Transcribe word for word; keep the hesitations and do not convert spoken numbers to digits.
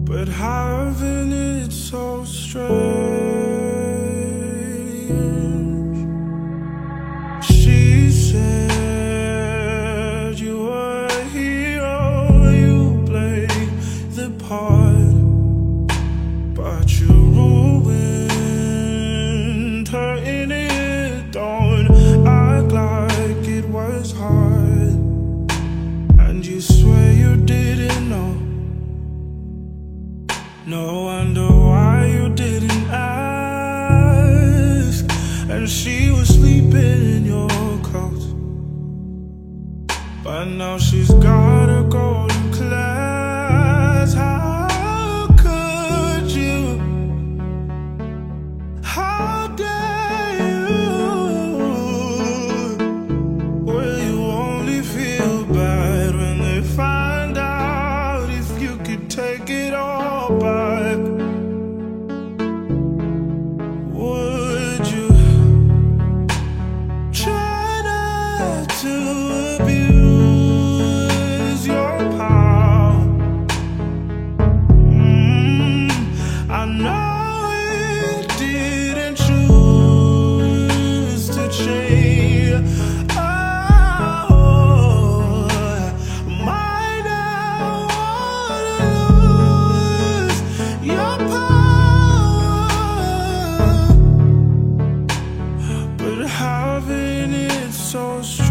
but having it so strange. She said you were a hero, you played the part, but you ruined her in it. Don't act like it was hard, and you swear you didn't know. No wonder why you didn't ask. And she was sleeping in your coat, but now she's gotta go to class. How could you? How dare you? Will you only feel bad when they find out? If you could take it all back, would you try not to abuse your power? Mm, I know it didn't choose to change. Oh, might I wanna lose your power, but having it so strong.